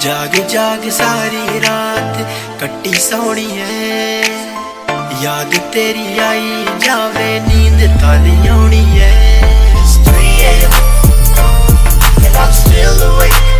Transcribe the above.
जाग जाग सारी रात कट्टी सोनी है, याद तेरी आई जावे नींद तानी आउनी है। It's 3 AM and I'm still awake.